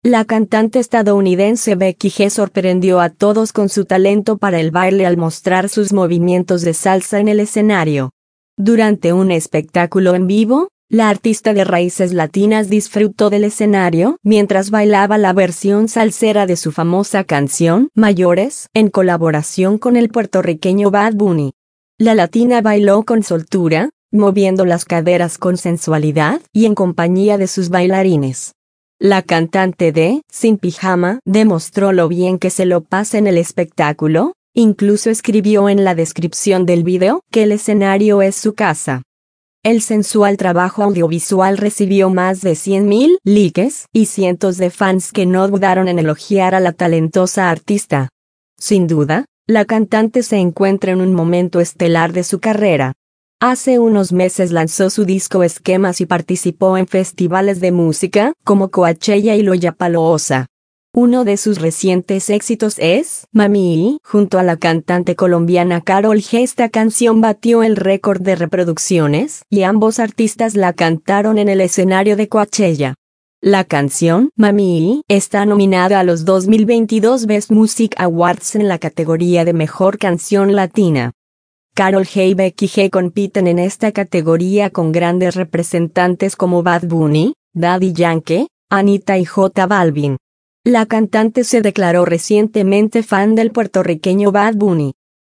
La cantante estadounidense Becky G sorprendió a todos con su talento para el baile al mostrar sus movimientos de salsa en el escenario. Durante un espectáculo en vivo, la artista de raíces latinas disfrutó del escenario mientras bailaba la versión salsera de su famosa canción Mayores, en colaboración con el puertorriqueño Bad Bunny. La latina bailó con soltura, moviendo las caderas con sensualidad y en compañía de sus bailarines. La cantante de Sin Pijama demostró lo bien que se lo pasa en el espectáculo, incluso escribió en la descripción del video que el escenario es su casa. El sensual trabajo audiovisual recibió más de 100,000 likes y cientos de fans que no dudaron en elogiar a la talentosa artista. Sin duda, la cantante se encuentra en un momento estelar de su carrera. Hace unos meses lanzó su disco Esquemas y participó en festivales de música como Coachella y Lollapalooza. Uno de sus recientes éxitos es Mami, junto a la cantante colombiana Karol G. Esta canción batió el récord de reproducciones y ambos artistas la cantaron en el escenario de Coachella. La canción Mami está nominada a los 2022 Best Music Awards en la categoría de Mejor Canción Latina. Karol G y Becky G compiten en esta categoría con grandes representantes como Bad Bunny, Daddy Yankee, Anitta y J Balvin. La cantante se declaró recientemente fan del puertorriqueño Bad Bunny.